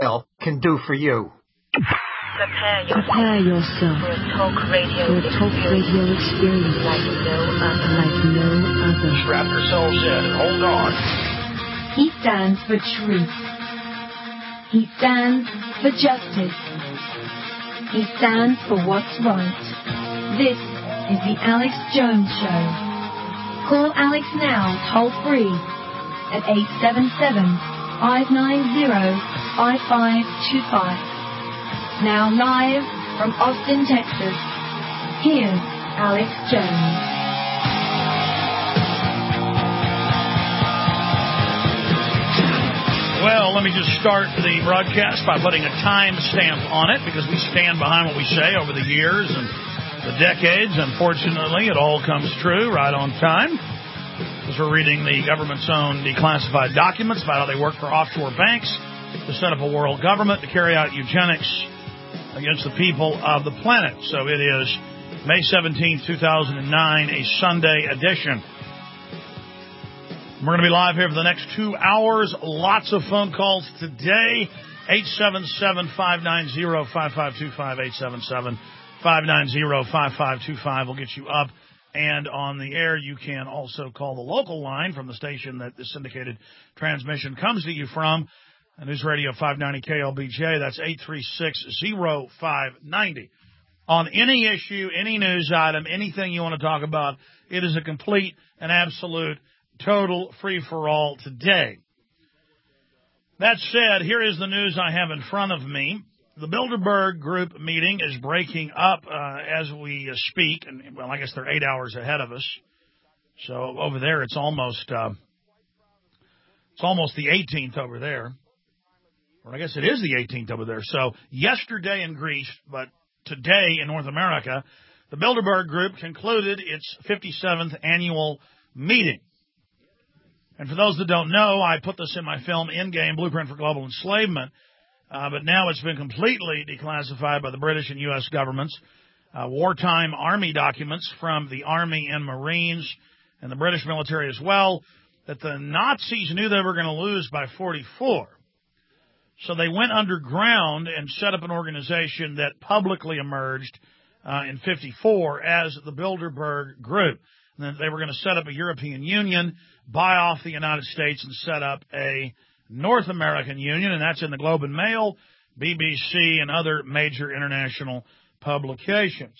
oil can do for you. Prepare yourself for a talk radio experience like no other. Strap yourselves in. Hold on. He stands for truth. He stands for justice. He stands for what's right. This is the Alex Jones Show. Call Alex now, toll free, at 877-590-5525. Now live from Austin, Texas, here's Alex Jones. Well, let me just start the broadcast by putting a time stamp on it, because we stand behind what we say over the years and the decades. Unfortunately, it all comes true right on time, because we're reading the government's own declassified documents about how they work for offshore banks to set up a world government to carry out eugenics against the people of the planet. So it is May 17th, 2009, a Sunday edition. We're going to be live here for the next 2 hours. Lots of phone calls today. 877-590-5525, 877-590-5525 will get you up and on the air. You can also call the local line from the station that the syndicated transmission comes to you from. News Radio 590 KLBJ, that's 836-0590. On any issue, any news item, anything you want to talk about, it is a complete and absolute total free-for-all today. That said, here is the news I have in front of me. The Bilderberg Group meeting is breaking up as we speak, and well, I guess they're 8 hours ahead of us. So over there, it's almost the 18th over there. Or I guess it is the 18th over there. So yesterday in Greece, but today in North America, the Bilderberg Group concluded its 57th annual meeting. And for those that don't know, I put this in my film, Endgame, Blueprint for Global Enslavement, but now it's been completely declassified by the British and U.S. governments. Wartime Army documents from the Army and Marines and the British military as well, that the Nazis knew they were going to lose by 44. So they went underground and set up an organization that publicly emerged in 54 as the Bilderberg Group. And then they were going to set up a European Union, buy off the United States, and set up a North American Union, and that's in the Globe and Mail, BBC, and other major international publications.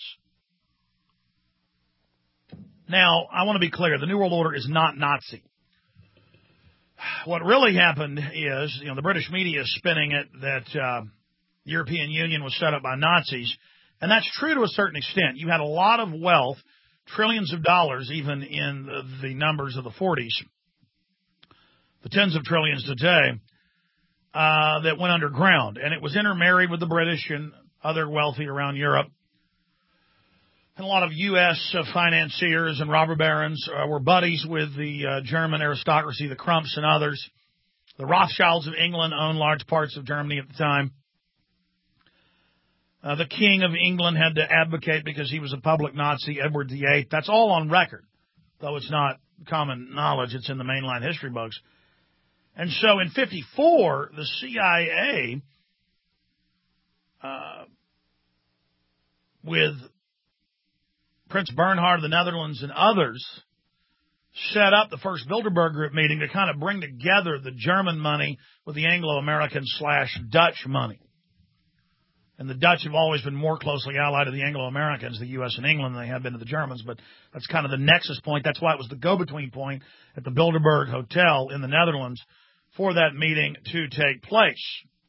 Now, I want to be clear. The New World Order is not Nazi. What really happened is, the British media is spinning it that the European Union was set up by Nazis, and that's true to a certain extent. You had a lot of wealth, trillions of dollars, even in the numbers of the 40s, the tens of trillions today, that went underground, and it was intermarried with the British and other wealthy around Europe. And a lot of U.S. financiers and robber barons were buddies with the German aristocracy, the Crumps and others. The Rothschilds of England owned large parts of Germany at the time. The King of England had to advocate because he was a public Nazi, Edward VIII. That's all on record, though it's not common knowledge. It's in the mainline history books. And so in 54, the CIA, with Prince Bernhard of the Netherlands and others, set up the first Bilderberg Group meeting to kind of bring together the German money with the Anglo-American / Dutch money. And the Dutch have always been more closely allied to the Anglo-Americans, the U.S. and England, than they have been to the Germans. But that's kind of the nexus point. That's why it was the go-between point at the Bilderberg Hotel in the Netherlands for that meeting to take place.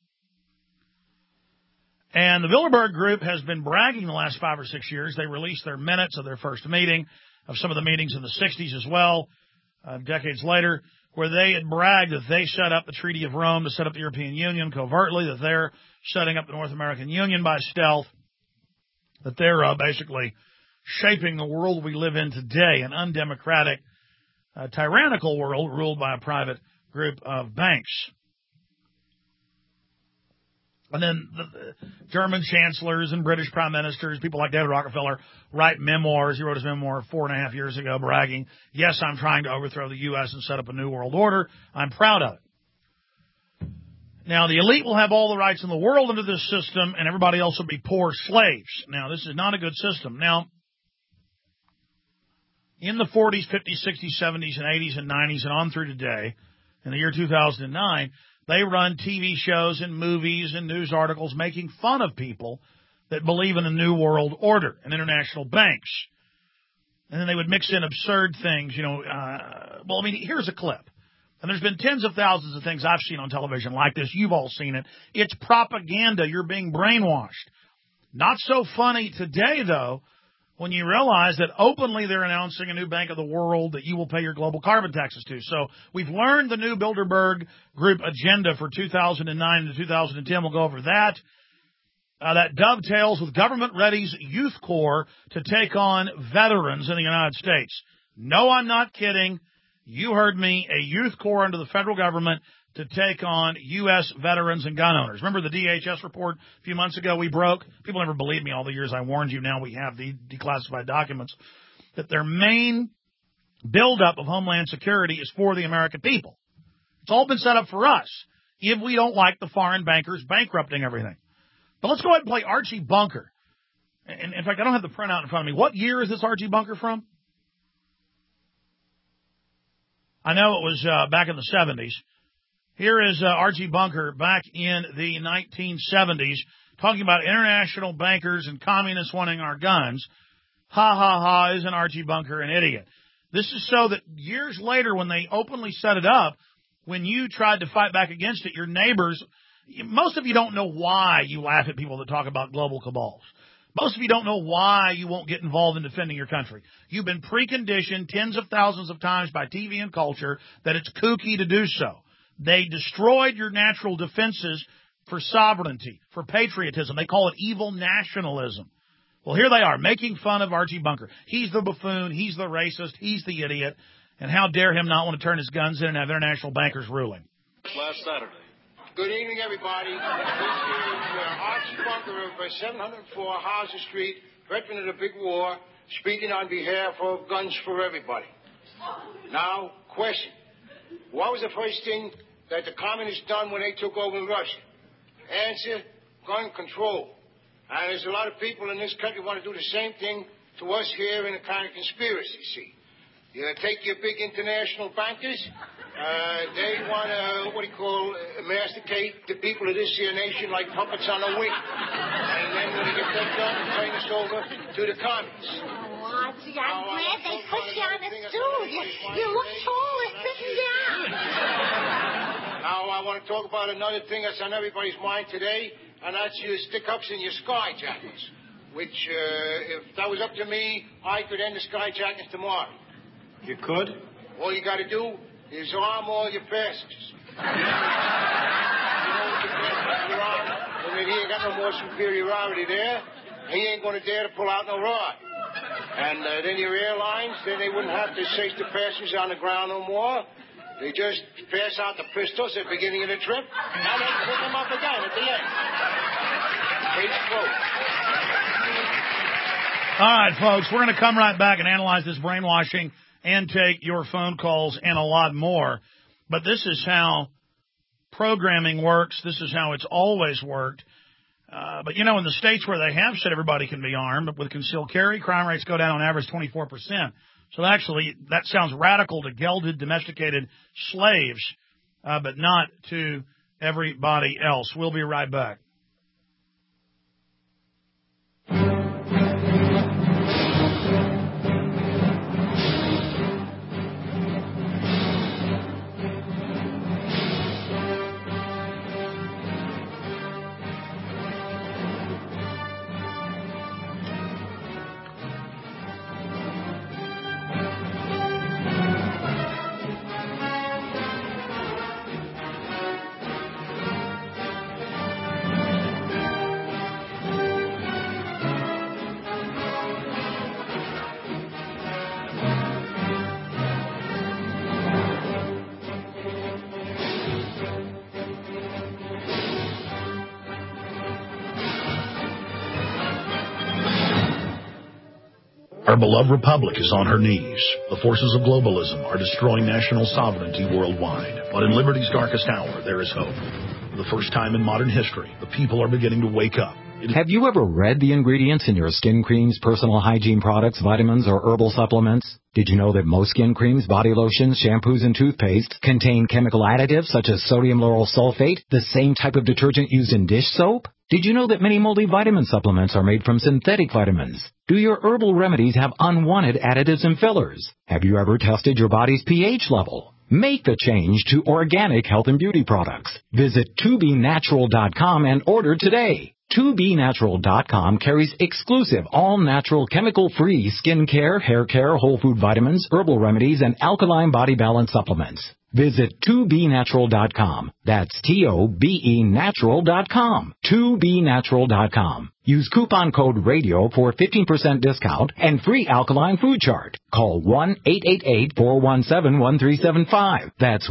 And the Bilderberg Group has been bragging the last 5 or 6 years. They released their minutes of their first meeting, of some of the meetings in the 60s as well, decades later, where they had bragged that they set up the Treaty of Rome to set up the European Union covertly, that they're setting up the North American Union by stealth, that they're basically shaping the world we live in today, an undemocratic, tyrannical world ruled by a private group of banks. And then the German chancellors and British prime ministers, people like David Rockefeller, write memoirs. He wrote his memoir 4.5 years ago bragging, yes, I'm trying to overthrow the U.S. and set up a new world order. I'm proud of it. Now, the elite will have all the rights in the world under this system, and everybody else will be poor slaves. Now, this is not a good system. Now, in the 40s, 50s, 60s, 70s, and 80s, and 90s, and on through today, in the year 2009, they run TV shows and movies and news articles making fun of people that believe in a new world order and international banks. And then they would mix in absurd things, here's a clip. And there's been tens of thousands of things I've seen on television like this. You've all seen it. It's propaganda. You're being brainwashed. Not so funny today, though, when you realize that openly they're announcing a new bank of the world that you will pay your global carbon taxes to. So we've learned the new Bilderberg Group agenda for 2009 to 2010. We'll go over that. That dovetails with Government Ready's Youth Corps to take on veterans in the United States. No, I'm not kidding. You heard me, a youth corps under the federal government to take on U.S. veterans and gun owners. Remember the DHS report a few months ago we broke? People never believed me all the years I warned you. Now we have the declassified documents. That their main buildup of Homeland Security is for the American people. It's all been set up for us if we don't like the foreign bankers bankrupting everything. But let's go ahead and play Archie Bunker. And in fact, I don't have the printout in front of me. What year is this Archie Bunker from? I know it was back in the 70s. Here is Archie Bunker back in the 1970s talking about international bankers and communists wanting our guns. Ha, ha, ha, isn't Archie Bunker an idiot? This is so that years later when they openly set it up, when you tried to fight back against it, your neighbors, most of you don't know why you laugh at people that talk about global cabals. Most of you don't know why you won't get involved in defending your country. You've been preconditioned tens of thousands of times by TV and culture that it's kooky to do so. They destroyed your natural defenses for sovereignty, for patriotism. They call it evil nationalism. Well, here they are, making fun of Archie Bunker. He's the buffoon, he's the racist, he's the idiot, and how dare him not want to turn his guns in and have international bankers ruling. Last Saturday. Good evening, everybody. This is Archie Bunker of 704 Hauser Street, veteran of the big war, speaking on behalf of Guns for Everybody. Now, question. What was the first thing that the communists done when they took over Russia? Answer, gun control. And there's a lot of people in this country want to do the same thing to us here in a kind of conspiracy, see. You take your big international bankers. They want to, masticate the people of this here nation like puppets on a wing. And then when they get that done, turn us over to the communists. Oh, Archie, I'm glad they put you on the stool. You look tall and sitting down. Now, I want to talk about another thing that's on everybody's mind today, and that's your stick-ups and your skyjackets. Which, if that was up to me, I could end the skyjackets tomorrow. You could? All you got to do is arm all your passengers. And then he ain't got no more superiority there. He ain't going to dare to pull out no rod. And then your airlines, then they wouldn't have to chase the passengers on the ground no more. They just pass out the pistols at the beginning of the trip, and they pick them up again at the end. Case closed. All right, folks, we're going to come right back and analyze this brainwashing and take your phone calls and a lot more. But this is how programming works. This is how it's always worked. But, in the states where they have said everybody can be armed, but with concealed carry, crime rates go down on average 24%. So actually, that sounds radical to gelded, domesticated slaves, but not to everybody else. We'll be right back. Our beloved republic is on her knees. The forces of globalism are destroying national sovereignty worldwide. But in liberty's darkest hour, there is hope. For the first time in modern history, the people are beginning to wake up. Have you ever read the ingredients in your skin creams, personal hygiene products, vitamins, or herbal supplements? Did you know that most skin creams, body lotions, shampoos, and toothpastes contain chemical additives such as sodium lauryl sulfate, the same type of detergent used in dish soap? Did you know that many multivitamin supplements are made from synthetic vitamins? Do your herbal remedies have unwanted additives and fillers? Have you ever tested your body's pH level? Make the change to organic health and beauty products. Visit 2BNatural.com and order today. 2BNatural.com carries exclusive, all-natural, chemical-free skin care, hair care, whole food vitamins, herbal remedies, and alkaline body balance supplements. Visit 2BNatural.com. That's TOBENatural.com. 2BNatural.com. Use coupon code RADIO for 15% discount and free alkaline food chart. Call 1-888-417-1375. That's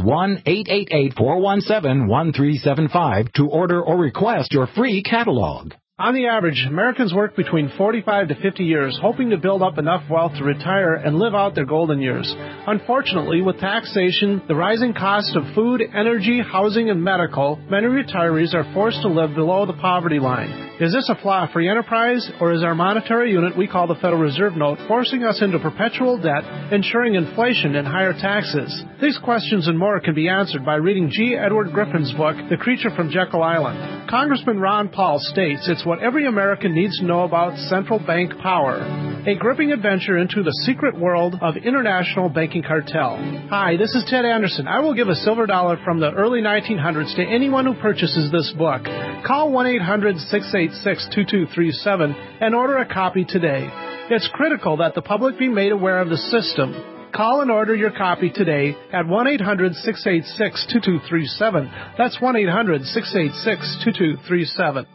1-888-417-1375 to order or request your free catalog. On the average, Americans work between 45 to 50 years, hoping to build up enough wealth to retire and live out their golden years. Unfortunately, with taxation, the rising cost of food, energy, housing, and medical, many retirees are forced to live below the poverty line. Is this a flaw for free enterprise, or is our monetary unit we call the Federal Reserve Note forcing us into perpetual debt, ensuring inflation and higher taxes? These questions and more can be answered by reading G. Edward Griffin's book, The Creature from Jekyll Island. Congressman Ron Paul states it's what every American needs to know about central bank power. A gripping adventure into the secret world of international banking cartel. Hi, this is Ted Anderson. I will give a silver dollar from the early 1900s to anyone who purchases this book. Call 1-800-686-2237 and order a copy today. It's critical that the public be made aware of the system. Call and order your copy today at 1-800-686-2237. That's 1-800-686-2237.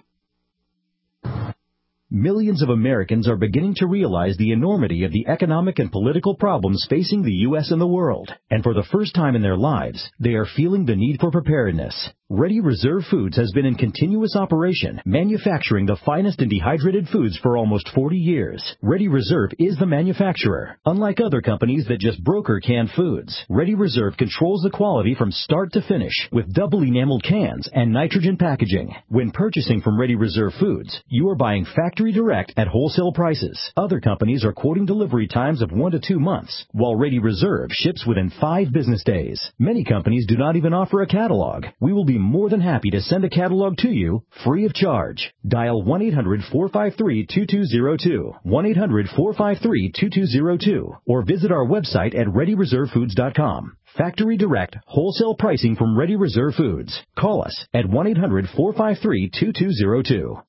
Millions of Americans are beginning to realize the enormity of the economic and political problems facing the U.S. and the world. And for the first time in their lives, they are feeling the need for preparedness. Ready Reserve Foods has been in continuous operation, manufacturing the finest and dehydrated foods for almost 40 years. Ready Reserve is the manufacturer. Unlike other companies that just broker canned foods, Ready Reserve controls the quality from start to finish with double enameled cans and nitrogen packaging. When purchasing from Ready Reserve Foods, you are buying factory direct at wholesale prices. Other companies are quoting delivery times of 1 to 2 months, while Ready Reserve ships within 5 business days. Many companies do not even offer a catalog. We will be more than happy to send a catalog to you free of charge. Dial 1-800-453-2202, 1-800-453-2202, or visit our website at ReadyReserveFoods.com. Factory direct, wholesale pricing from Ready Reserve Foods. Call us at 1-800-453-2202.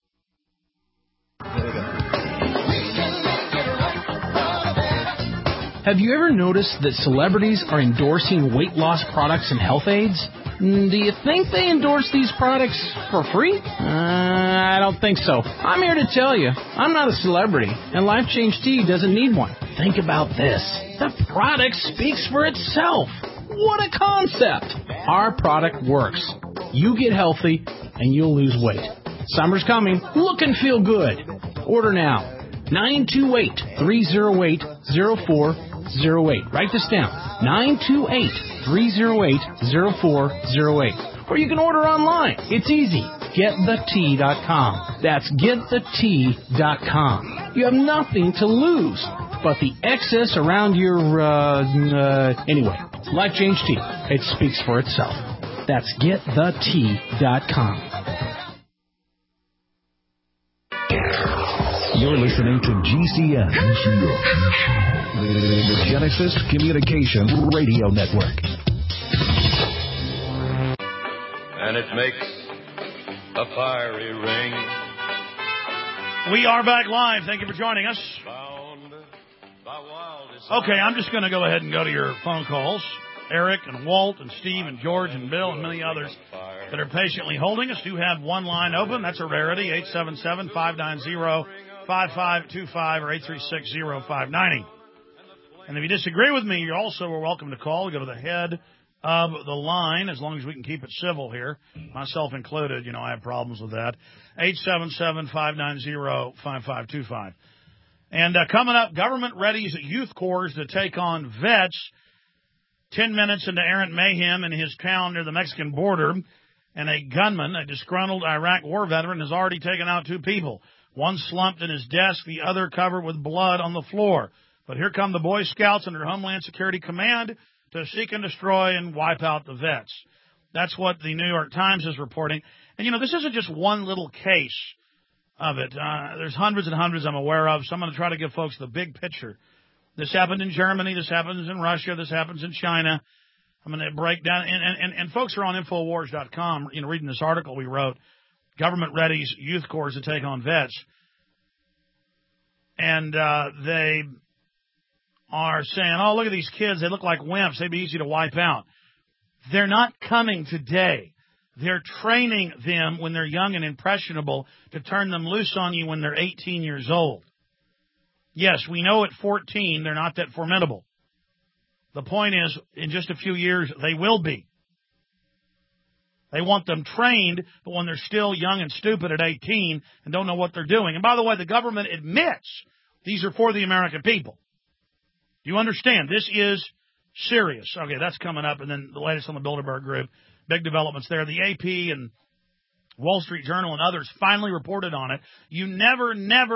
Have you ever noticed that celebrities are endorsing weight loss products and health aids? Do you think they endorse these products for free? I don't think so. I'm here to tell you, I'm not a celebrity, and Life Change Tea doesn't need one. Think about this. The product speaks for itself. What a concept! Our product works. You get healthy, and you'll lose weight. Summer's coming. Look and feel good. Order now. 928-308-0408. Write this down. 928-308-0408. Or you can order online. It's easy. GetTheTea.com. That's GetTheTea.com. You have nothing to lose but the excess around your, anyway. Life Change Tea. It speaks for itself. That's GetTheTea.com. You're listening to GCN, the Genesis Communication Radio Network. And it makes a fiery ring. We are back live. Thank you for joining us. Okay, I'm just going to go ahead and go to your phone calls. Eric and Walt and Steve and George and Bill and many others that are patiently holding us do have one line open. That's a rarity, 877-590-5525 or 836-0590. And if you disagree with me, you also are welcome to call. Go to the head of the line, as long as we can keep it civil here, myself included. You know, I have problems with that. 877-590-5525. And coming up, government readies youth corps to take on vets. 10 minutes into errant mayhem in his town near the Mexican border. And a gunman, a disgruntled Iraq war veteran, has already taken out 2 people. One slumped in his desk, the other covered with blood on the floor. But here come the Boy Scouts under Homeland Security Command to seek and destroy and wipe out the vets. That's what the New York Times is reporting. And, you know, this isn't just one little case of it. There's hundreds and hundreds I'm aware of, so I'm going to try to give folks the big picture. This happened in Germany. This happens in Russia. This happens in China. I'm going to break down, and folks are on Infowars.com, you know, reading this article we wrote, Government Readies Youth Corps to Take on Vets. And they are saying, oh, look at these kids. They look like wimps. They'd be easy to wipe out. They're not coming today. They're training them when they're young and impressionable to turn them loose on you when they're 18 years old. Yes, we know at 14 they're not that formidable. The point is, in just a few years, they will be. They want them trained, but when they're still young and stupid at 18 and don't know what they're doing. And by the way, the government admits these are for the American people. Do you understand? This is serious. Okay, that's coming up. And then the latest on the Bilderberg Group. Big developments there. The AP and Wall Street Journal and others finally reported on it. You never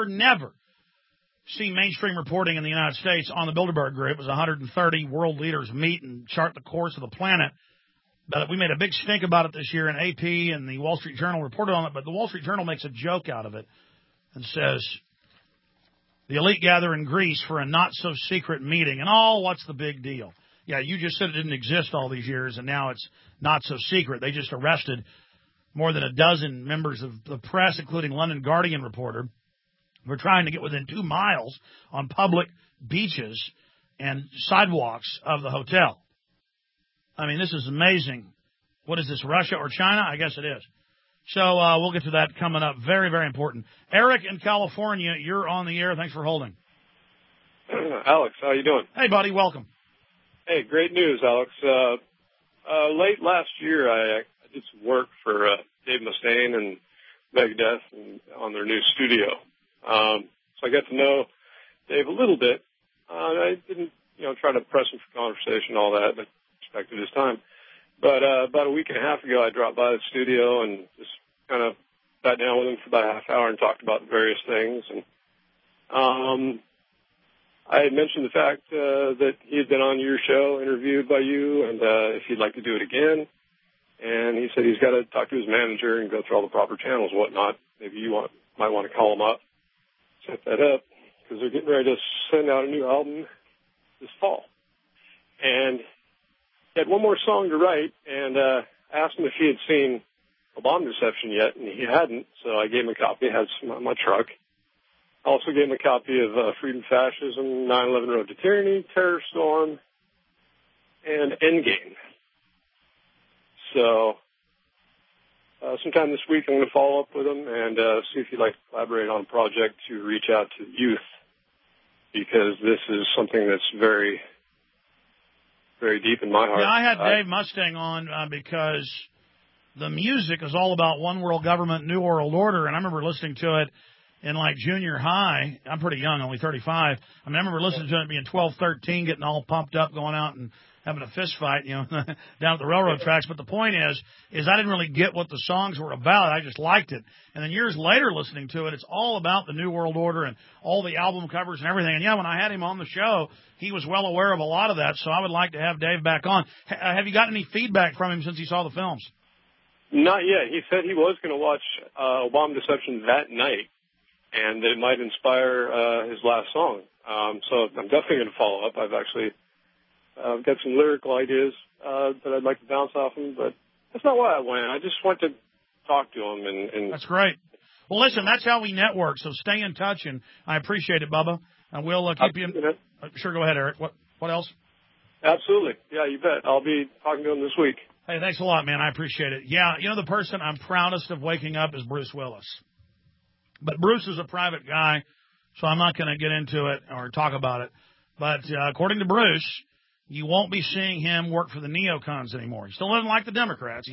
see mainstream reporting in the United States on the Bilderberg Group. It was 130 world leaders meet and chart the course of the planet. But we made a big stink about it this year, and AP and the Wall Street Journal reported on it. But the Wall Street Journal makes a joke out of it and says, the elite gather in Greece for a not-so-secret meeting. And, oh, what's the big deal? Yeah, you just said it didn't exist all these years, and now it's not so secret. They just arrested more than a dozen members of the press, including London Guardian reporter, for trying to get within 2 miles on public beaches and sidewalks of the hotel. I mean, this is amazing. What is this, Russia or China? I guess it is. So we'll get to that coming up. Very, very important. Eric in California, you're on the air. Thanks for holding. Alex, how you doing? Hey, buddy. Welcome. Hey, great news, Alex. Late last year, I did some work for Dave Mustaine and Megadeth and on their new studio. So I got to know Dave a little bit. I didn't, try to press him for conversation and all that, but respected his time. But about a week and a half ago, I dropped by the studio and just kind of sat down with him for about a half hour and talked about various things. And I had mentioned the fact that he had been on your show, interviewed by you, and if he'd like to do it again. And he said he's got to talk to his manager and go through all the proper channels and whatnot. Maybe you might want to call him up, set that up, because they're getting ready to send out a new album this fall. And he had one more song to write, and I asked him if he had seen A Bomb Deception yet, and he hadn't, so I gave him a copy. It has some on my truck. I also gave him a copy of Freedom, Fascism, 9/11 Road to Tyranny, Terror Storm, and Endgame. So sometime this week I'm going to follow up with him and see if he'd like to collaborate on a project to reach out to youth, because this is something that's very, very deep in my heart. Yeah, I had Dave Mustaine on because the music is all about one world government, new world order, and I remember listening to it in like junior high. I'm pretty young, only 35. I remember listening to it being 12, 13, getting all pumped up, going out and having a fist fight, down at the railroad tracks. But the point is I didn't really get what the songs were about. I just liked it. And then years later listening to it, it's all about the New World Order and all the album covers and everything. And yeah, when I had him on the show, he was well aware of a lot of that. So I would like to have Dave back on. Have you gotten any feedback from him since he saw the films? Not yet. He said he was going to watch Bomb Deception that night, and that it might inspire his last song. So I'm definitely going to follow up. I've actually got some lyrical ideas that I'd like to bounce off him, but that's not why I went. I just want to talk to him. And that's great. Well, listen, that's how we network, so stay in touch, and I appreciate it, Bubba. And we'll keep you in. Sure, go ahead, Eric. What else? Absolutely. Yeah, you bet. I'll be talking to him this week. Hey, thanks a lot, man. I appreciate it. Yeah, the person I'm proudest of waking up is Bruce Willis. But Bruce is a private guy, so I'm not going to get into it or talk about it. But according to Bruce, you won't be seeing him work for the neocons anymore. He still doesn't like the Democrats.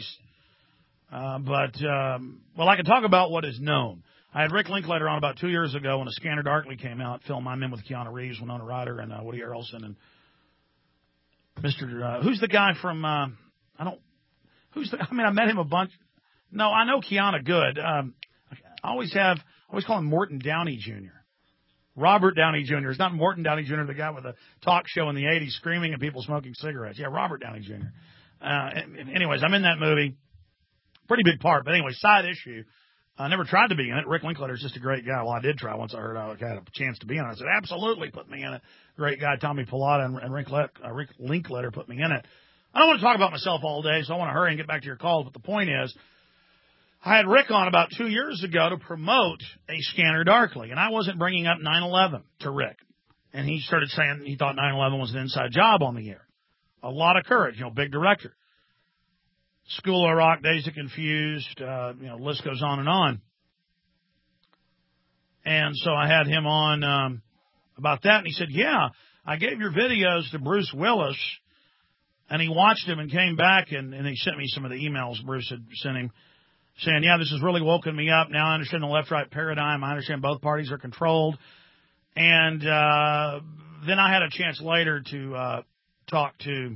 Well, I can talk about what is known. I had Rick Linklater on about 2 years ago when A Scanner Darkly came out, film I'm in with Keanu Reeves, Winona Ryder, and Woody Harrelson, and Mr. Who's the guy from? I met him a bunch. No, I know Kiana good. I always call him Morton Downey Jr. Robert Downey Jr. It's not Morton Downey Jr., the guy with a talk show in the 80s screaming at people smoking cigarettes. Yeah, Robert Downey Jr. Anyways, I'm in that movie. Pretty big part. But anyway, side issue. I never tried to be in it. Rick Linklater's just a great guy. Well, I did try once I heard I had a chance to be in it. I said, absolutely, put me in it. Great guy, Tommy Pilata and Rick Linklater put me in it. I don't want to talk about myself all day, so I want to hurry and get back to your calls. But the point is, I had Rick on about 2 years ago to promote A Scanner Darkly, and I wasn't bringing up 9/11 to Rick. And he started saying he thought 9/11 was an inside job on the air. A lot of courage, big director. School of Rock, Days of Confused, list goes on and on. And so I had him on about that, and he said, yeah, I gave your videos to Bruce Willis, and he watched them and came back, and he sent me some of the emails Bruce had sent him, saying, yeah, this has really woken me up. Now I understand the left-right paradigm. I understand both parties are controlled. And then I had a chance later to talk to...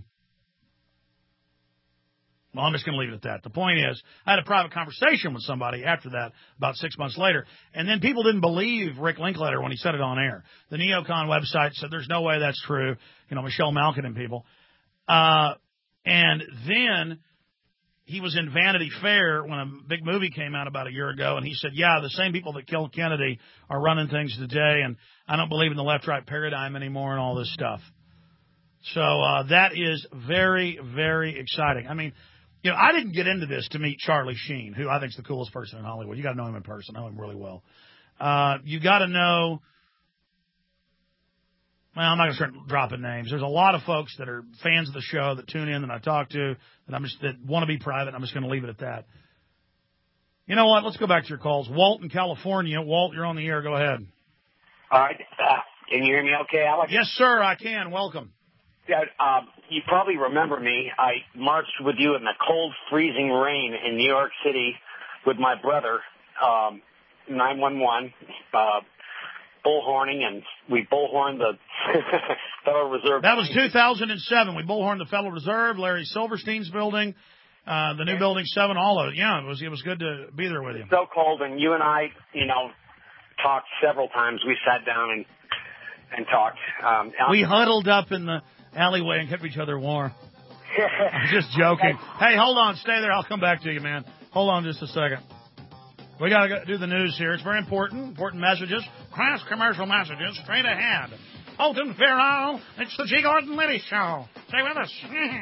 Well, I'm just going to leave it at that. The point is, I had a private conversation with somebody after that, about 6 months later, and then people didn't believe Rick Linklater when he said it on air. The Neocon website said there's no way that's true, Michelle Malkin and people. And then he was in Vanity Fair when a big movie came out about a year ago, and he said, yeah, the same people that killed Kennedy are running things today, and I don't believe in the left-right paradigm anymore and all this stuff. So that is very, very exciting. I mean, I didn't get into this to meet Charlie Sheen, who I think is the coolest person in Hollywood. You got to know him in person. I know him really well. You got to know. Well, I'm not going to start dropping names. There's a lot of folks that are fans of the show that tune in that I talk to that want to be private. I'm just going to leave it at that. You know what? Let's go back to your calls. Walt in California. Walt, you're on the air. Go ahead. All right. Can you hear me okay, Alex? Yes, sir. I can. Welcome. Yeah, you probably remember me. I marched with you in the cold, freezing rain in New York City with my brother, 911, bullhorning, and we bullhorned the Federal Reserve. That was 2007. We bullhorned the Federal Reserve, Larry Silverstein's building, the new building 7, all of it. Yeah, it was good to be there with you. So cold, and you and I, talked several times. We sat down and talked. We huddled up in the alleyway and kept each other warm. I'm just joking. Hey, hold on. Stay there. I'll come back to you, man. Hold on just a second. We got to do the news here. It's very important. Important messages. Class commercial messages. Straight ahead. Holton Farrell. It's the G. Gordon Liddy Show. Stay with us.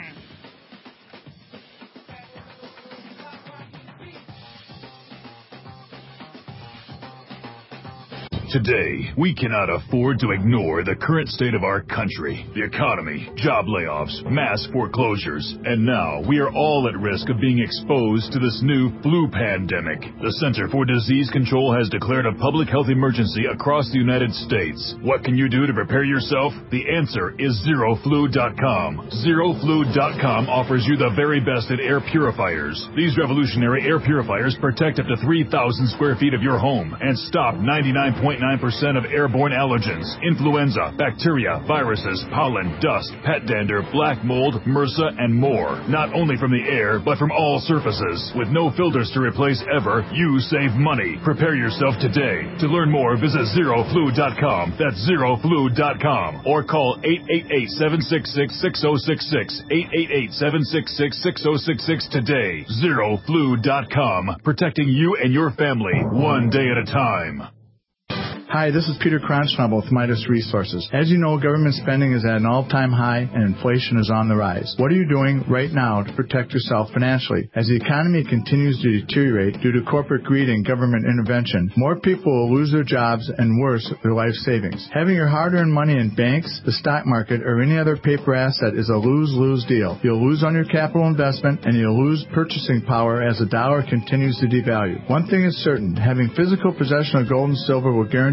Today, we cannot afford to ignore the current state of our country, the economy, job layoffs, mass foreclosures, and now we are all at risk of being exposed to this new flu pandemic. The Center for Disease Control has declared a public health emergency across the United States. What can you do to prepare yourself? The answer is ZeroFlu.com. ZeroFlu.com offers you the very best in air purifiers. These revolutionary air purifiers protect up to 3,000 square feet of your home and stop 99.9% of airborne allergens, influenza, bacteria, viruses, pollen, dust, pet dander, black mold, MRSA, and more. Not only from the air, but from all surfaces. With no filters to replace ever, you save money. Prepare yourself today. To learn more, visit ZeroFlu.com. That's ZeroFlu.com. Or call 888-766-6066. 888-766-6066 today. ZeroFlu.com. Protecting you and your family, one day at a time. Hi, this is Peter Kronschnabel with Midas Resources. As you know, government spending is at an all-time high and inflation is on the rise. What are you doing right now to protect yourself financially? As the economy continues to deteriorate due to corporate greed and government intervention, more people will lose their jobs and worse, their life savings. Having your hard-earned money in banks, the stock market, or any other paper asset is a lose-lose deal. You'll lose on your capital investment and you'll lose purchasing power as the dollar continues to devalue. One thing is certain, having physical possession of gold and silver will guarantee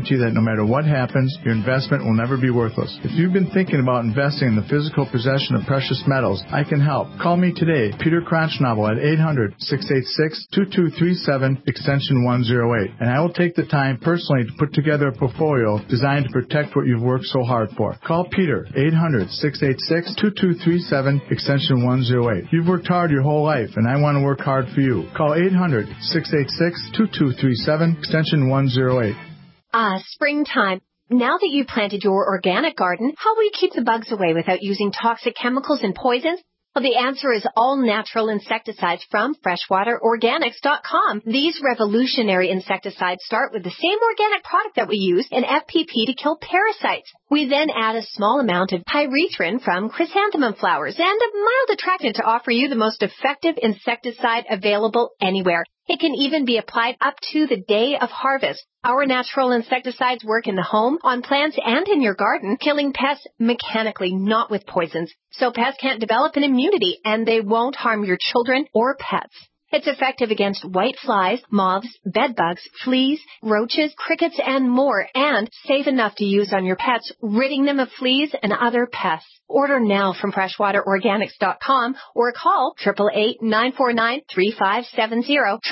guarantee that no matter what happens, your investment will never be worthless. If you've been thinking about investing in the physical possession of precious metals, I can help. Call me today, Peter Kronschnabel, at 800-686-2237, extension 108, and I will take the time personally to put together a portfolio designed to protect what you've worked so hard for. Call Peter, 800-686-2237, extension 108. You've worked hard your whole life, and I want to work hard for you. Call 800-686-2237, extension 108. Springtime. Now that you've planted your organic garden, how will you keep the bugs away without using toxic chemicals and poisons? Well, the answer is all natural insecticides from freshwaterorganics.com. These revolutionary insecticides start with the same organic product that we use in FPP to kill parasites. We then add a small amount of pyrethrin from chrysanthemum flowers and a mild attractant to offer you the most effective insecticide available anywhere. It can even be applied up to the day of harvest. Our natural insecticides work in the home, on plants, and in your garden, killing pests mechanically, not with poisons. So pests can't develop an immunity, and they won't harm your children or pets. It's effective against white flies, moths, bedbugs, fleas, roaches, crickets, and more, and safe enough to use on your pets, ridding them of fleas and other pests. Order now from freshwaterorganics.com or call 888-949-3570,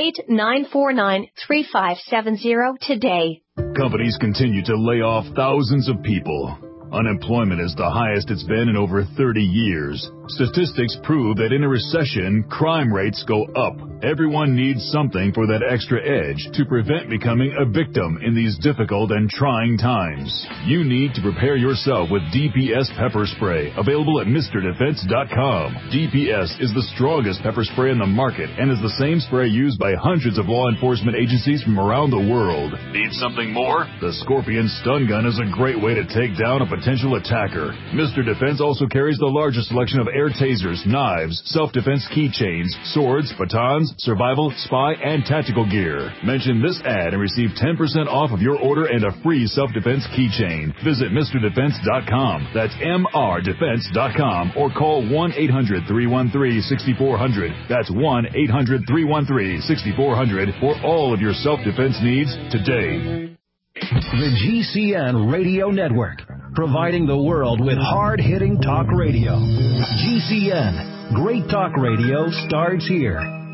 888-949-3570 today. Companies continue to lay off thousands of people. Unemployment is the highest it's been in over 30 years. Statistics prove that in a recession, crime rates go up. Everyone needs something for that extra edge to prevent becoming a victim in these difficult and trying times. You need to prepare yourself with DPS pepper spray, available at MrDefense.com. DPS is the strongest pepper spray in the market and is the same spray used by hundreds of law enforcement agencies from around the world. Need something more? The Scorpion Stun Gun is a great way to take down a potential attacker. Mr. Defense also carries the largest selection of air tasers, knives, self-defense keychains, swords, batons, survival, spy, and tactical gear. Mention this ad and receive 10% off of your order and a free self-defense keychain. Visit MrDefense.com. That's MRDefense.com or call 1-800-313-6400. That's 1-800-313-6400 for all of your self-defense needs today. The GCN Radio Network, providing the world with hard-hitting talk radio. GCN, great talk radio starts here.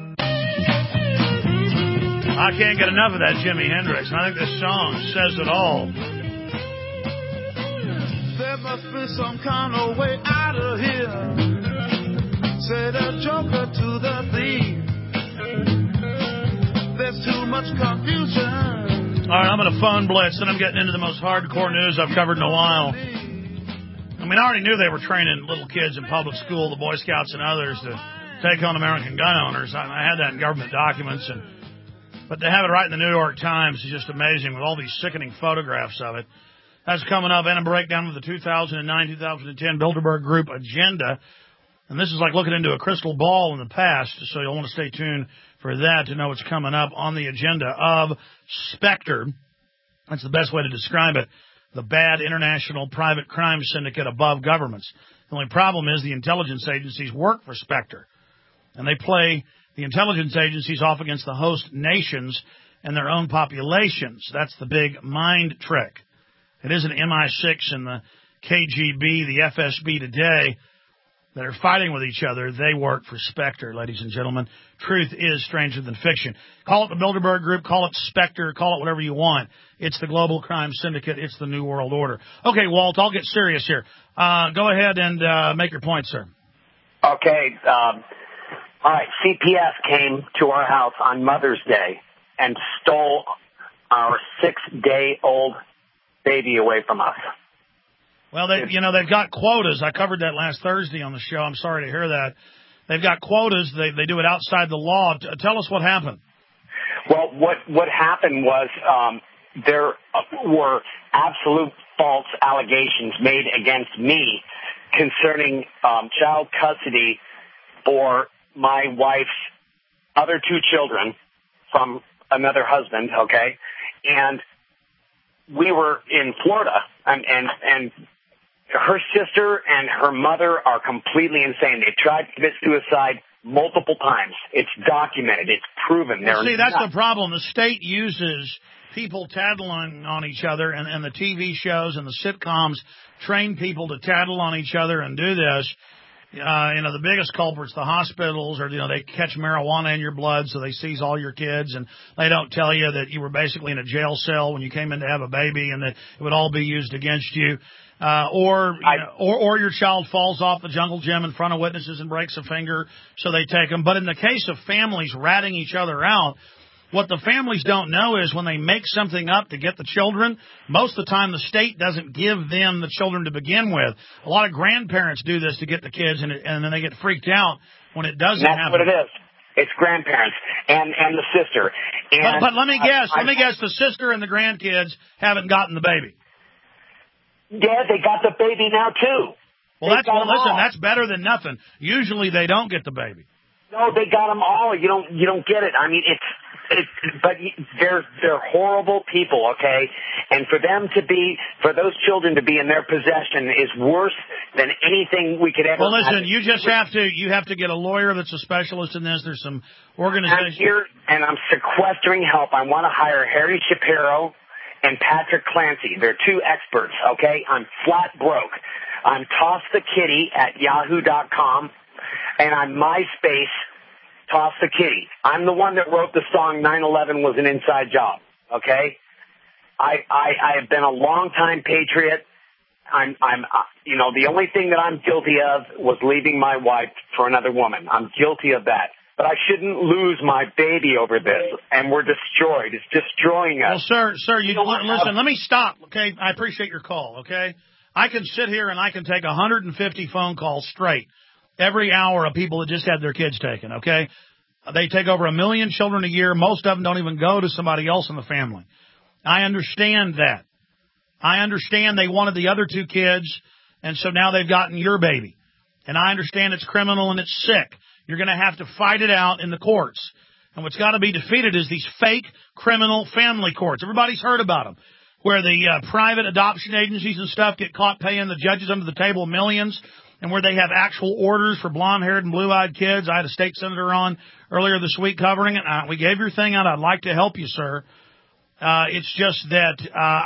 I can't get enough of that Jimi Hendrix. I think this song says it all. There must be some kind of way out of here. Say the joker to the thief. There's too much confusion. All right, I'm going to phone blitz, and I'm getting into the most hardcore news I've covered in a while. I mean, I already knew they were training little kids in public school, the Boy Scouts and others, to take on American gun owners. I had that in government documents, but to have it right in the New York Times is just amazing with all these sickening photographs of it. That's coming up, and a breakdown of the 2009-2010 Bilderberg Group agenda. And this is like looking into a crystal ball in the past, so you'll want to stay tuned for that to know what's coming up on the agenda of Spectre. That's the best way to describe it. The bad international private crime syndicate above governments. The only problem is the intelligence agencies work for Spectre. And they play the intelligence agencies off against the host nations and their own populations. That's the big mind trick. It isn't MI6 and the KGB, the FSB today that are fighting with each other. They work for Spectre, ladies and gentlemen. Truth is stranger than fiction. Call it the Bilderberg Group, call it Spectre, call it whatever you want. It's the global crime syndicate. It's the New World Order. Okay, Walt, I'll get serious here. Go ahead and make your point, sir. Okay. All right. CPS came to our house on Mother's Day and stole our 6-day-old baby away from us. Well, they've got quotas. I covered that last Thursday on the show. I'm sorry to hear that. They've got quotas. They do it outside the law. Tell us what happened. Well, what happened was there were absolute false allegations made against me concerning child custody for my wife's other 2 children from another husband, okay? And we were in Florida, and her sister and her mother are completely insane. They tried to commit suicide multiple times. It's documented. It's proven. Well, see, that's the problem. The state uses people tattling on each other, and the TV shows and the sitcoms train people to tattle on each other and do this. The biggest culprits, the hospitals, or, they catch marijuana in your blood, so they seize all your kids, and they don't tell you that you were basically in a jail cell when you came in to have a baby, and that it would all be used against you. Or your child falls off the jungle gym in front of witnesses and breaks a finger, so they take them. But in the case of families ratting each other out, what the families don't know is when they make something up to get the children, most of the time the state doesn't give them the children to begin with. A lot of grandparents do this to get the kids, and then they get freaked out when it doesn't happen. That's what it is. It's grandparents and the sister. And but let me guess, the sister and the grandkids haven't gotten the baby. Yeah, they got the baby now too. Well, that's better than nothing. Usually they don't get the baby. No, they got them all. You don't get it. I mean, but they're horrible people, okay? And for those children to be in their possession is worse than anything we could ever. Well, listen, you have to get a lawyer that's a specialist in this. There's some organizations. I'm here and I'm sequestering help. I want to hire Harry Shapiro and Patrick Clancy. They're two experts, okay? I'm flat broke. I'm tossthekitty@yahoo.com, and I'm MySpace, Toss the Kitty. I'm the one that wrote the song 9/11 was an inside job, okay? I have been a long-time patriot. The only thing that I'm guilty of was leaving my wife for another woman. I'm guilty of that. But I shouldn't lose my baby over this, and we're destroyed. It's destroying us. Well, sir, listen, let me stop, okay? I appreciate your call, okay? I can sit here and I can take 150 phone calls straight every hour of people that just had their kids taken, okay? They take over 1 million children a year. Most of them don't even go to somebody else in the family. I understand that. I understand they wanted the other 2 kids, and so now they've gotten your baby. And I understand it's criminal and it's sick. You're going to have to fight it out in the courts. And what's got to be defeated is these fake criminal family courts. Everybody's heard about them, where the private adoption agencies and stuff get caught paying the judges under the table millions, and where they have actual orders for blonde-haired and blue-eyed kids. I had a state senator on earlier this week covering it. We gave your thing out. I'd like to help you, sir. It's just that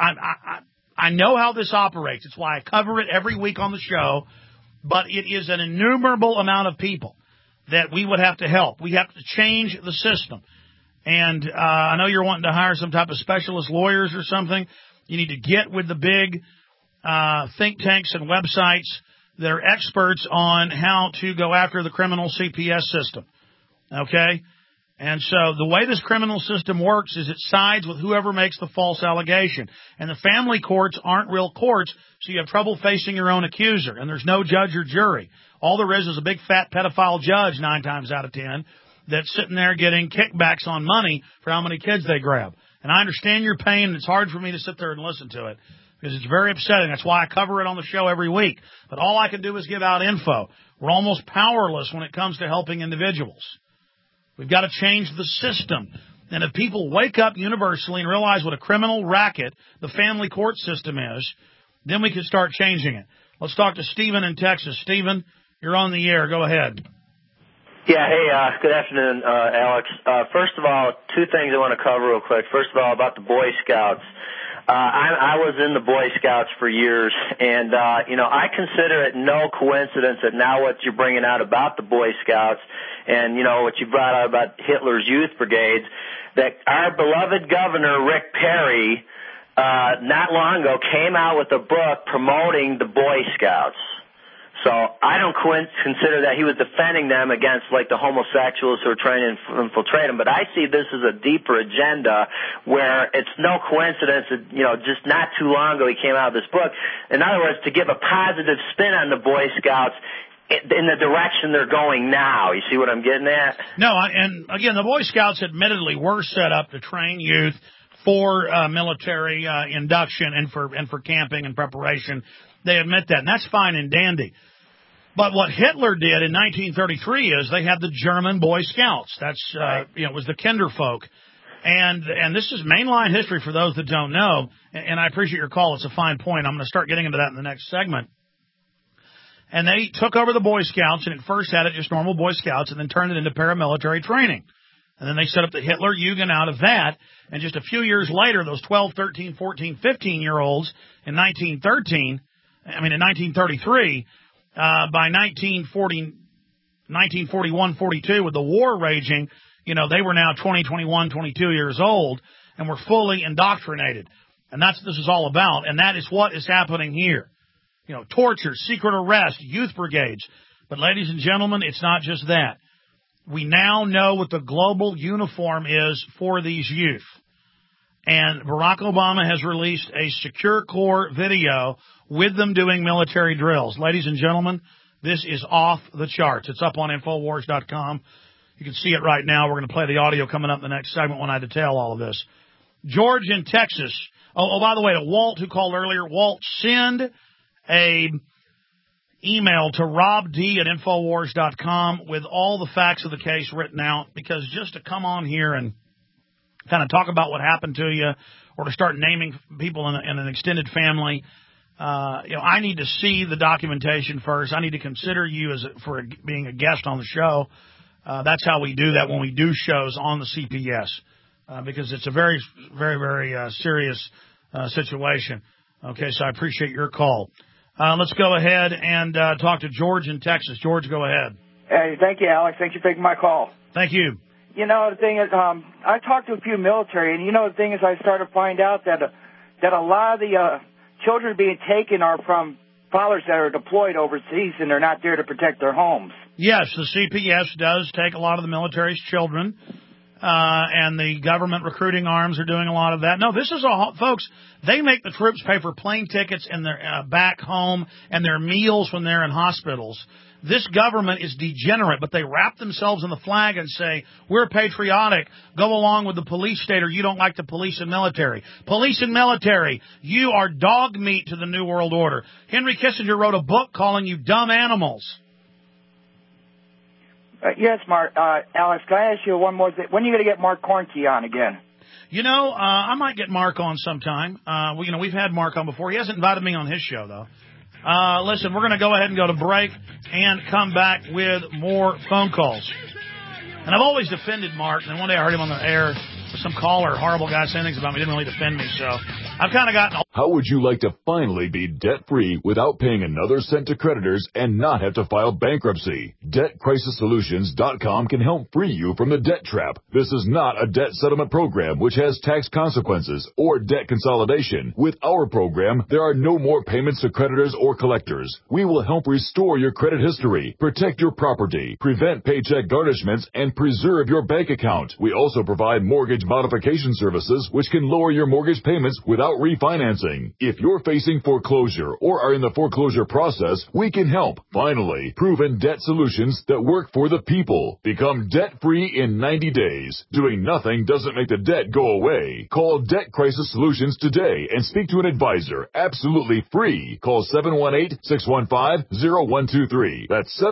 I know how this operates. It's why I cover it every week on the show. But it is an innumerable amount of people that we would have to help. We have to change the system. And I know you're wanting to hire some type of specialist lawyers or something. You need to get with the big think tanks and websites that are experts on how to go after the criminal CPS system. Okay? And so the way this criminal system works is it sides with whoever makes the false allegation. And the family courts aren't real courts, so you have trouble facing your own accuser. And there's no judge or jury. All there is a big fat pedophile judge 9 times out of 10 that's sitting there getting kickbacks on money for how many kids they grab. And I understand your pain, and it's hard for me to sit there and listen to it because it's very upsetting. That's why I cover it on the show every week. But all I can do is give out info. We're almost powerless when it comes to helping individuals. We've got to change the system. And if people wake up universally and realize what a criminal racket the family court system is, then we can start changing it. Let's talk to Stephen in Texas. Stephen, you're on the air. Go ahead. Yeah, hey, good afternoon, Alex. First of all, 2 things I want to cover real quick. First of all, about the Boy Scouts. I was in the Boy Scouts for years, and, I consider it no coincidence that now what you're bringing out about the Boy Scouts and, what you brought out about Hitler's Youth Brigades, that our beloved governor, Rick Perry, not long ago came out with a book promoting the Boy Scouts. So I don't consider that he was defending them against, like, the homosexuals who are trying to infiltrate them. But I see this as a deeper agenda where it's no coincidence that, just not too long ago he came out with this book. In other words, to give a positive spin on the Boy Scouts in the direction they're going now. You see what I'm getting at? No, and again, the Boy Scouts admittedly were set up to train youth for military induction and for camping and preparation. They admit that, and that's fine and dandy. But what Hitler did in 1933 is they had the German Boy Scouts. That's, it was the Kinderfolk. And this is mainline history for those that don't know. And I appreciate your call. It's a fine point. I'm going to start getting into that in the next segment. And they took over the Boy Scouts, and at first had it just normal Boy Scouts, and then turned it into paramilitary training. And then they set up the Hitler Jugend out of that. And just a few years later, those 12, 13, 14, 15-year-olds in 1933, by 1941, 42, with the war raging, they were now 20, 21, 22 years old and were fully indoctrinated. And that's what this is all about. And that is what is happening here. Torture, secret arrest, youth brigades. But ladies and gentlemen, it's not just that. We now know what the global uniform is for these youth. And Barack Obama has released a Secure Corps video with them doing military drills. Ladies and gentlemen, this is off the charts. It's up on Infowars.com. You can see it right now. We're going to play the audio coming up in the next segment when I detail all of this. George in Texas. Oh, by the way, to Walt, who called earlier, Walt, send a email to robd@Infowars.com with all the facts of the case written out, because just to come on here and kind of talk about what happened to you or to start naming people in an extended family, I need to see the documentation first. I need to consider you for being a guest on the show. That's how we do that when we do shows on the CPS, because it's a very, very, very serious situation. Okay, so I appreciate your call. Let's go ahead and talk to George in Texas. George, go ahead. Hey, thank you, Alex. Thank you for taking my call. Thank you. The thing is, I talked to a few military, and the thing is, I started to find out that a lot of the children being taken are from fathers that are deployed overseas, and they're not there to protect their homes. Yes, the CPS does take a lot of the military's children, and the government recruiting arms are doing a lot of that. No, this is folks, they make the troops pay for plane tickets and their back home and their meals when they're in hospitals. This government is degenerate, but they wrap themselves in the flag and say, we're patriotic, go along with the police state, or you don't like the police and military. Police and military, you are dog meat to the New World Order. Henry Kissinger wrote a book calling you dumb animals. Yes, Mark. Alex, can I ask you one more thing? When are you going to get Mark Kornke on again? I might get Mark on sometime. We've had Mark on before. He hasn't invited me on his show, though. Listen, we're going to go ahead and go to break and come back with more phone calls. And I've always defended Mark, and then one day I heard him on the air with some caller, horrible guy saying things about me, didn't really defend me, so I've kind of gotten... How would you like to finally be debt-free without paying another cent to creditors and not have to file bankruptcy? DebtCrisisSolutions.com can help free you from the debt trap. This is not a debt settlement program which has tax consequences or debt consolidation. With our program, there are no more payments to creditors or collectors. We will help restore your credit history, protect your property, prevent paycheck garnishments, and preserve your bank account. We also provide mortgage modification services which can lower your mortgage payments without refinancing. If you're facing foreclosure or are in the foreclosure process, we can help. Finally, proven debt solutions that work for the people. Become debt-free in 90 days. Doing nothing doesn't make the debt go away. Call Debt Crisis Solutions today and speak to an advisor. Absolutely free. Call 718-615-0123. That's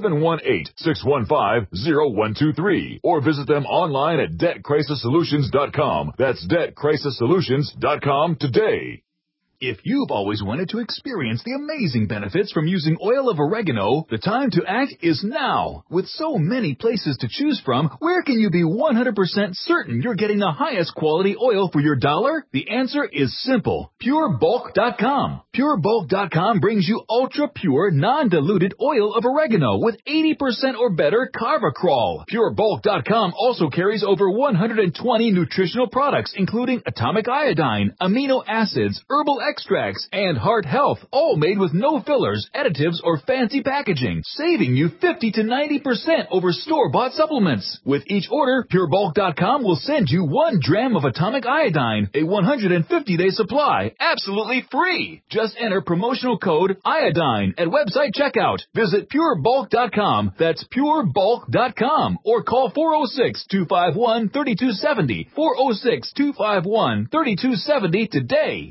718-615-0123. Or visit them online at DebtCrisisSolutions.com. That's DebtCrisisSolutions.com today. If you've always wanted to experience the amazing benefits from using oil of oregano, the time to act is now. With so many places to choose from, where can you be 100% certain you're getting the highest quality oil for your dollar? The answer is simple. PureBulk.com. PureBulk.com brings you ultra-pure, non-diluted oil of oregano with 80% or better Carvacrol. PureBulk.com also carries over 120 nutritional products, including atomic iodine, amino acids, herbal extracts, and heart health, all made with no fillers, additives, or fancy packaging, saving you 50 to 90% over store-bought supplements. With each order, PureBulk.com will send you 1 gram of atomic iodine, a 150-day supply, absolutely free. Just enter promotional code iodine at website checkout. Visit PureBulk.com, that's PureBulk.com, or call 406-251-3270, 406-251-3270 today.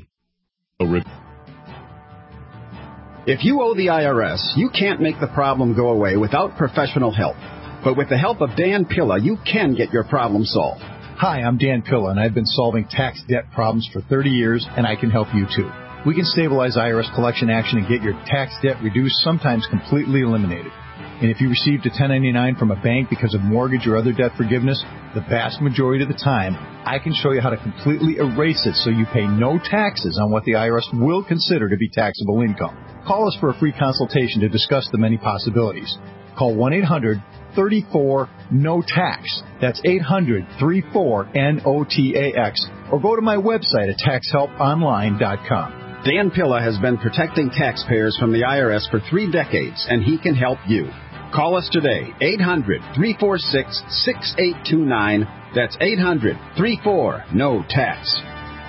If you owe the IRS, you can't make the problem go away without professional help. But with the help of Dan Pilla, you can get your problem solved. Hi, I'm Dan Pilla, and I've been solving tax debt problems for 30 years, and I can help you too. We can stabilize IRS collection action and get your tax debt reduced, sometimes completely eliminated. And if you received a 1099 from a bank because of mortgage or other debt forgiveness, the vast majority of the time, I can show you how to completely erase it so you pay no taxes on what the IRS will consider to be taxable income. Call us for a free consultation to discuss the many possibilities. Call 1-800-34-NO-TAX. That's 800-34-NOTAX. Or go to my website at taxhelponline.com. Dan Pilla has been protecting taxpayers from the IRS for 3 decades, and he can help you. Call us today, 800-346-6829. That's 800-34-NO-TAX.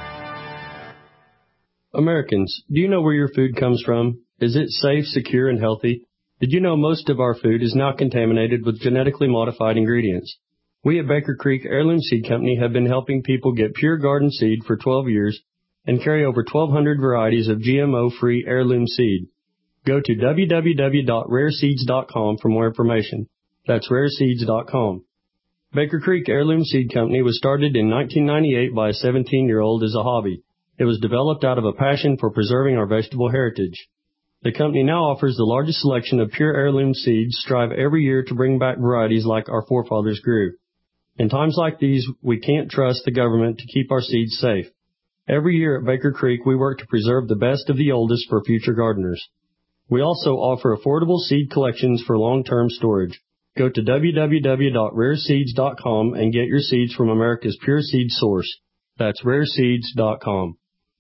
Americans, do you know where your food comes from? Is it safe, secure, and healthy? Did you know most of our food is now contaminated with genetically modified ingredients? We at Baker Creek Heirloom Seed Company have been helping people get pure garden seed for 12 years and carry over 1,200 varieties of GMO-free heirloom seed. Go to www.rareseeds.com for more information. That's rareseeds.com. Baker Creek Heirloom Seed Company was started in 1998 by a 17-year-old as a hobby. It was developed out of a passion for preserving our vegetable heritage. The company now offers the largest selection of pure heirloom seeds, strive every year to bring back varieties like our forefathers grew. In times like these, we can't trust the government to keep our seeds safe. Every year at Baker Creek, we work to preserve the best of the oldest for future gardeners. We also offer affordable seed collections for long-term storage. Go to www.rareseeds.com and get your seeds from America's pure seed source. That's rareseeds.com.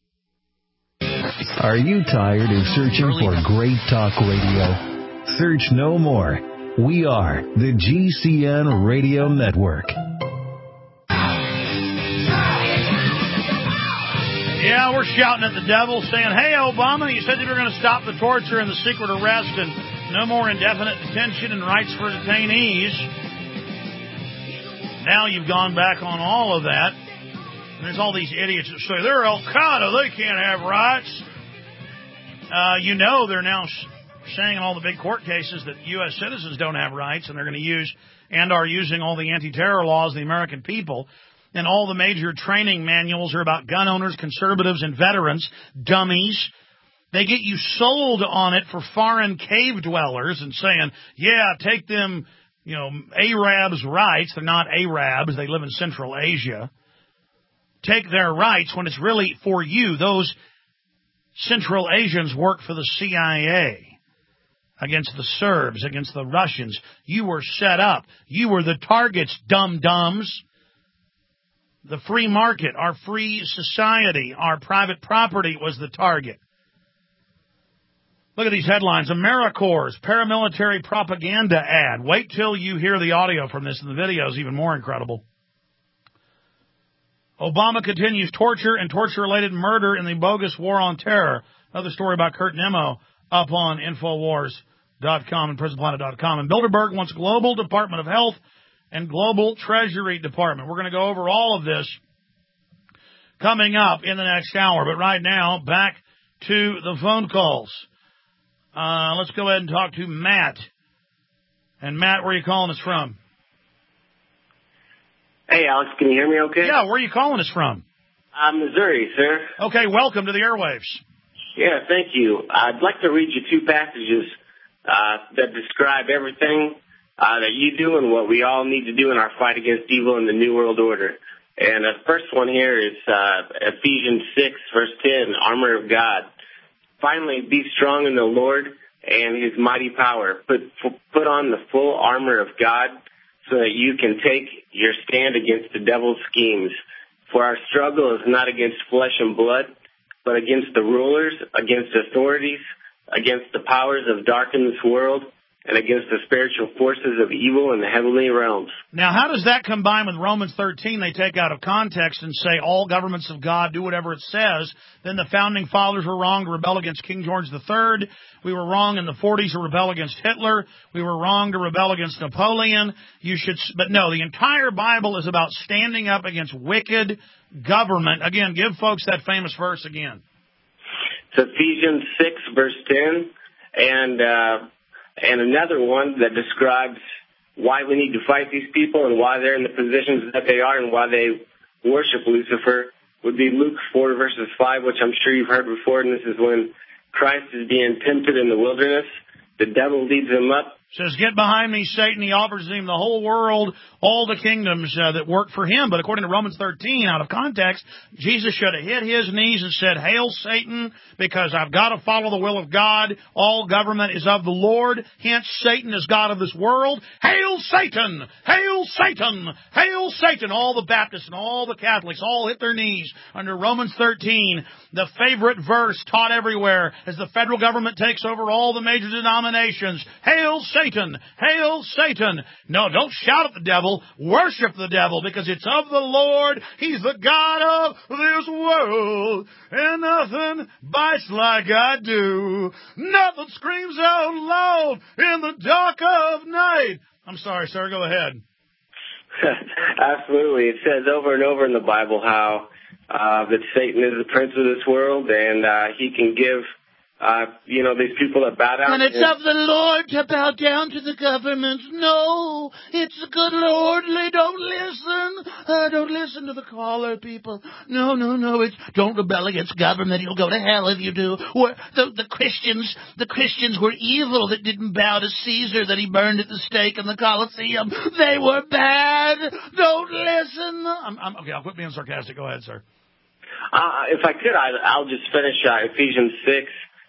Are you tired of searching for great talk radio? Search no more. We are the GCN Radio Network. Yeah, we're shouting at the devil, saying, hey, Obama, you said you were going to stop the torture and the secret arrest and no more indefinite detention and rights for detainees. Now you've gone back on all of that. And there's all these idiots that say, they're Al-Qaeda, they can't have rights. They're now saying in all the big court cases that U.S. citizens don't have rights, and they're going to use and are using all the anti-terror laws of the American people. And all the major training manuals are about gun owners, conservatives, and veterans, dummies. They get you sold on it for foreign cave dwellers and saying, yeah, take them, Arabs' rights. They're not Arabs. They live in Central Asia. Take their rights when it's really for you. Those Central Asians work for the CIA against the Serbs, against the Russians. You were set up. You were the targets, dum-dums. The free market, our free society, our private property was the target. Look at these headlines. AmeriCorps paramilitary propaganda ad. Wait till you hear the audio from this, and the video is even more incredible. Obama continues torture and torture-related murder in the bogus war on terror. Another story about Kurt Nimmo up on Infowars.com and PrisonPlanet.com. And Bilderberg wants global Department of Health and global Treasury Department. We're going to go over all of this coming up in the next hour. But right now, back to the phone calls. Let's go ahead and talk to Matt. And Matt, where are you calling us from? Hey, Alex, can you hear me okay? Yeah, where are you calling us from? Missouri, sir. Okay, welcome to the airwaves. Yeah, thank you. I'd like to read you 2 passages that describe everything that you do and what we all need to do in our fight against evil in the New World Order. And the first one here is Ephesians 6, verse 10, armor of God. Finally, be strong in the Lord and his mighty power. Put on the full armor of God so that you can take your stand against the devil's schemes. For our struggle is not against flesh and blood, but against the rulers, against authorities, against the powers of dark in this world, and against the spiritual forces of evil in the heavenly realms. Now, how does that combine with Romans 13? They take out of context and say all governments of God do whatever it says. Then the founding fathers were wrong to rebel against King George III. We were wrong in the 40s to rebel against Hitler. We were wrong to rebel against Napoleon. But no, the entire Bible is about standing up against wicked government. Again, give folks that famous verse again. It's Ephesians 6, verse 10, and another one that describes why we need to fight these people and why they're in the positions that they are and why they worship Lucifer. would be Luke 4 verses 5, which I'm sure you've heard before, and this is when Christ is being tempted in the wilderness. The devil leads him up. Says, get behind me, Satan. He offers him the whole world, all the kingdoms that work for him. But according to Romans 13, out of context, Jesus should have hit his knees and said, hail, Satan, because I've got to follow the will of God. All government is of the Lord. Hence, Satan is God of this world. Hail, Satan! Hail, Satan! Hail, Satan! All the Baptists and all the Catholics all hit their knees under Romans 13, the favorite verse taught everywhere as the federal government takes over all the major denominations. Hail, Satan! Hail, Satan! No, don't shout at the devil. Worship the devil, because it's of the Lord. He's the God of this world, and nothing bites like I do. Nothing screams out loud in the dark of night. I'm sorry, sir. Go ahead. Absolutely. It says over and over in the Bible how that Satan is the prince of this world, and he can give these people that bow down. And it's of the Lord to bow down to the government. No, it's the good Lordly. Don't listen. Don't listen to the caller, people. No. It's don't rebel against government. You'll go to hell if you do. The Christians were evil that didn't bow to Caesar, that he burned at the stake in the Colosseum. They were bad. Don't listen. Okay, I'll quit being sarcastic. Go ahead, sir. If I could, I'll just finish Ephesians 6.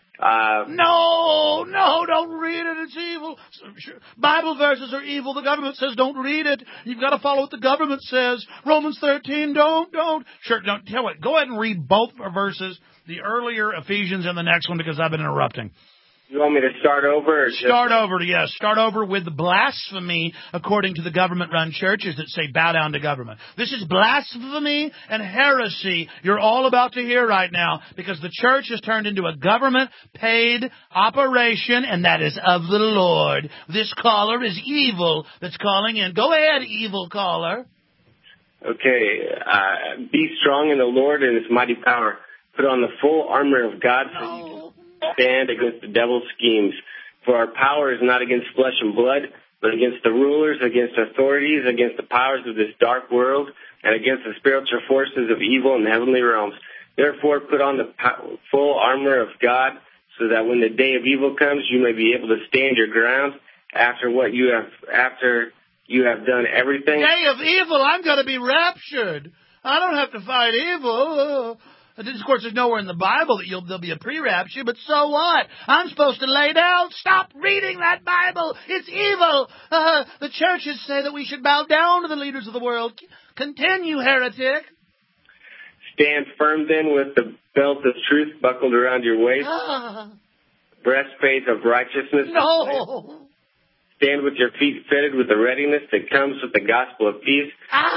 No, don't read it. It's evil. Bible verses are evil. The government says don't read it. You've got to follow what the government says. Romans 13, don't. Sure, don't. Tell what. Go ahead and read both verses, the earlier Ephesians and the next one, because I've been interrupting. You want me to start over? Or Start over with blasphemy according to the government-run churches that say bow down to government. This is blasphemy and heresy you're all about to hear right now, because the church has turned into a government-paid operation, and that is of the Lord. This caller is evil that's calling in. Go ahead, evil caller. Okay. Be strong in the Lord and His mighty power. Put on the full armor of God so you can stand against the devil's schemes. For our power is not against flesh and blood, but against the rulers, against authorities, against the powers of this dark world, and against the spiritual forces of evil in the heavenly realms. Therefore, put on the full armor of God, so that when the day of evil comes, you may be able to stand your ground after you have done everything. Day of evil, I'm going to be raptured. I don't have to fight evil. Of course, there's nowhere in the Bible that there'll be a pre-rapture, but so what? I'm supposed to lay down. Stop reading that Bible. It's evil. The churches say that we should bow down to the leaders of the world. Continue, heretic. Stand firm then with the belt of truth buckled around your waist. Breastplate of righteousness. No. Stand with your feet fitted with the readiness that comes with the gospel of peace.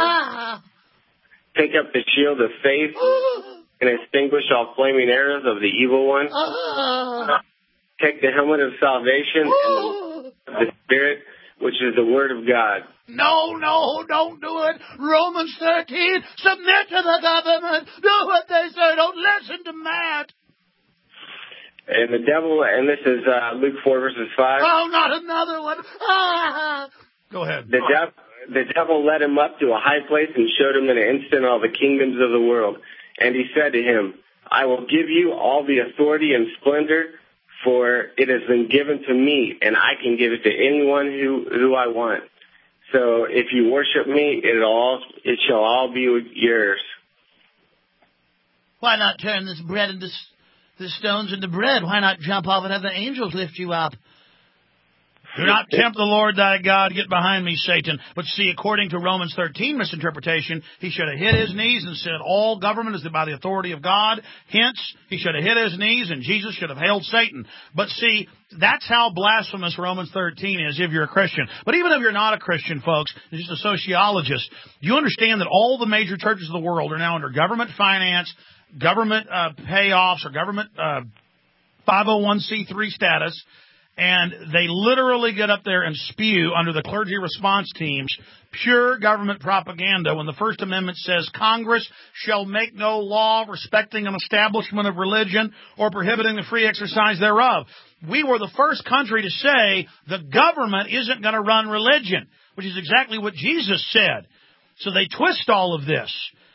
Take up the shield of faith and extinguish all flaming arrows of the evil one. Take the helmet of salvation and the Spirit, which is the word of God. No, don't do it. Romans 13, submit to the government. Do what they say. Don't listen to Matt. And the devil, and this is Luke 4 verses 5. Oh, not another one. Go ahead. The devil led him up to a high place and showed him in an instant all the kingdoms of the world. And he said to him, I will give you all the authority and splendor, for it has been given to me, and I can give it to anyone who I want. So if you worship me, it shall all be yours. Why not turn this bread into the stones into bread? Why not jump off and have the angels lift you up? Do not tempt the Lord thy God. Get behind me, Satan. But see, according to Romans 13 misinterpretation, he should have hit his knees and said, all government is by the authority of God. Hence, he should have hit his knees and Jesus should have hailed Satan. But see, that's how blasphemous Romans 13 is if you're a Christian. But even if you're not a Christian, folks, just a sociologist, you understand that all the major churches of the world are now under government finance, government payoffs, or government 501c3 status. And they literally get up there and spew under the clergy response teams pure government propaganda when the First Amendment says Congress shall make no law respecting an establishment of religion or prohibiting the free exercise thereof. We were the first country to say the government isn't going to run religion, which is exactly what Jesus said. So they twist all of this.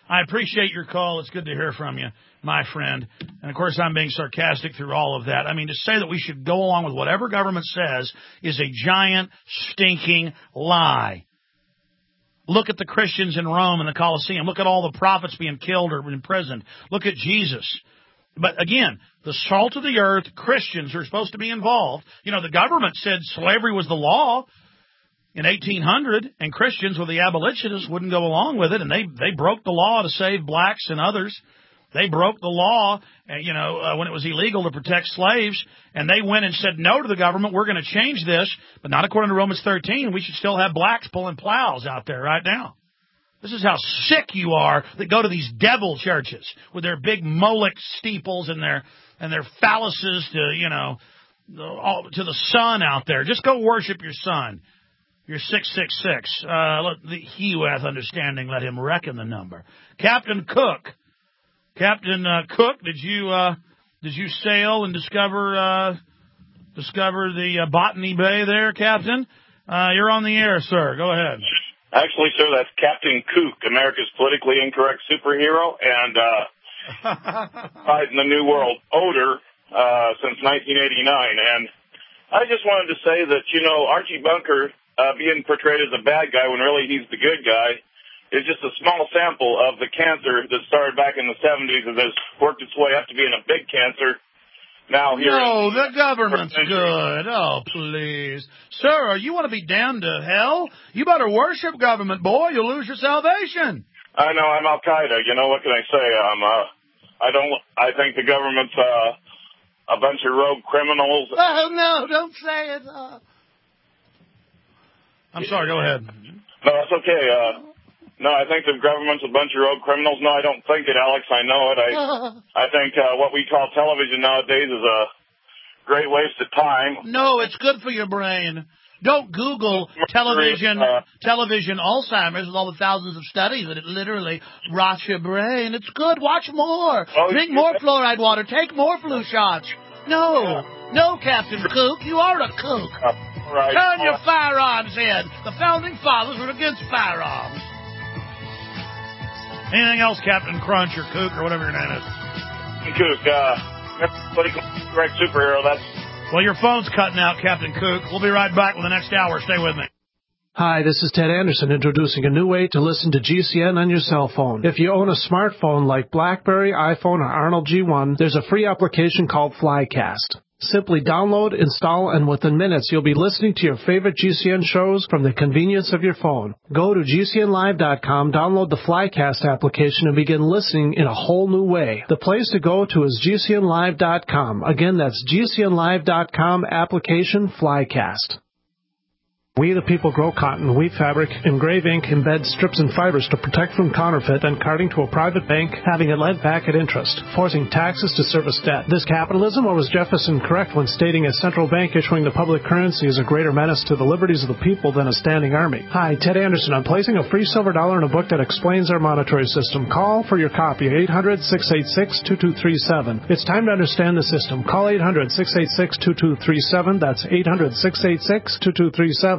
I appreciate your call. It's good to hear from you, my friend. And, of course, I'm being sarcastic through all of that. I mean, to say that we should go along with whatever government says is a giant, stinking lie. Look at the Christians in Rome and the Colosseum. Look at all the prophets being killed or imprisoned. Look at Jesus. But, again, the salt of the earth, Christians are supposed to be involved. You know, the government said slavery was the law in 1800, and Christians, with the abolitionists, wouldn't go along with it, and they broke the law to save blacks and others. They broke the law, when it was illegal to protect slaves, and they went and said no to the government. We're going to change this, but not according to Romans 13. We should still have blacks pulling plows out there right now. This is how sick you are that go to these devil churches with their big Moloch steeples and their phalluses to the sun out there. Just go worship your son. You're 666. He who hath understanding, let him reckon the number. Captain Cook. Captain Cook, did you sail and discover the Botany Bay there, Captain? You're on the air, sir. Go ahead. Actually, sir, that's Captain Kook, America's politically incorrect superhero, and fighting the New World Order since 1989. And I just wanted to say that, Archie Bunker being portrayed as a bad guy when really he's the good guy is just a small sample of the cancer that started back in the 70s and has worked its way up to being a big cancer. Now here. No, the government's good. Oh, please. Sir, you want to be damned to hell? You better worship government, boy. You'll lose your salvation. I know, I'm Al-Qaeda. What can I say? I think the government's a bunch of rogue criminals. Oh, no, don't say it. I'm sorry, go ahead. No, it's okay. No, I think the government's a bunch of rogue criminals. No, I don't think it, Alex. I know it. I think what we call television nowadays is a great waste of time. No, it's good for your brain. Don't Google television Alzheimer's with all the thousands of studies that it literally rots your brain. It's good. Watch more. Drink more fluoride water. Take more flu shots. No, Captain Kook. You are a kook. Right. Turn your firearms in. The founding fathers were against firearms. Anything else, Captain Crunch or Kook or whatever your name is? Kook, politically correct superhero. Well, your phone's cutting out, Captain Kook. We'll be right back with the next hour. Stay with me. Hi, this is Ted Anderson introducing a new way to listen to GCN on your cell phone. If you own a smartphone like BlackBerry, iPhone, or Arnold G1, there's a free application called Flycast. Simply download, install, and within minutes you'll be listening to your favorite GCN shows from the convenience of your phone. Go to GCNlive.com, download the Flycast application, and begin listening in a whole new way. The place to go to is GCNlive.com. Again, that's GCNlive.com, application Flycast. We the people grow cotton, weave fabric, engrave ink, embed strips and fibers to protect from counterfeit and carting to a private bank, having it lent back at interest, forcing taxes to service debt. This capitalism, or was Jefferson correct when stating a central bank issuing the public currency is a greater menace to the liberties of the people than a standing army? Hi, Ted Anderson. I'm placing a free silver dollar in a book that explains our monetary system. Call for your copy, 800-686-2237. It's time to understand the system. Call 800-686-2237. That's 800-686-2237.